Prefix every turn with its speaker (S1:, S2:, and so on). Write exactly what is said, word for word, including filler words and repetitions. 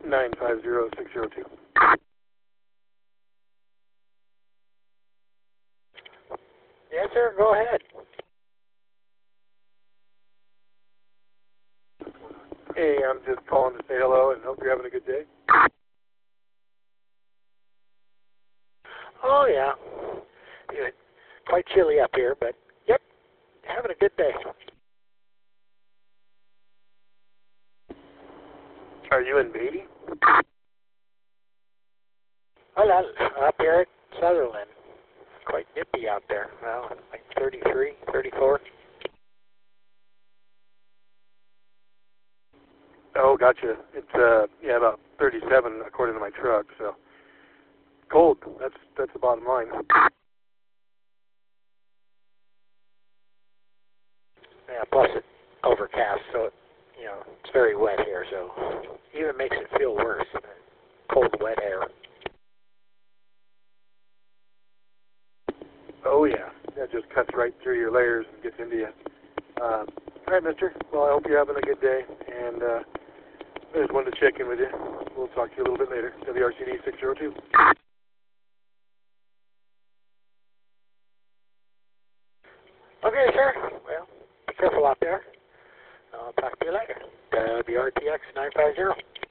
S1: nine five zero six zero two.
S2: Yes, sir. Go ahead.
S1: Hey, I'm just calling to say hello and hope you're having a good day.
S2: Oh, yeah. Yeah. Quite chilly up here, but yep, having a good day.
S1: Are you in Beatty?
S2: Well, uh, up here at Sutherland. Quite nippy out there. Well, like thirty-three, thirty-four.
S1: Oh, gotcha. It's uh, yeah, about thirty-seven according to my truck. So cold. That's that's the bottom line.
S2: Yeah, plus it's overcast, so it, you know it's very wet here. So even makes it feel worse. Cold, wet air.
S1: Oh yeah, that just cuts right through your layers and gets into you. Uh, all right, mister. Well, I hope you're having a good day, and uh, I just wanted to check in with you. We'll talk to you a little bit later. W R C D six zero two.
S2: Okay, sir. Well, be careful out there. I'll talk to you later. W R T X nine five zero.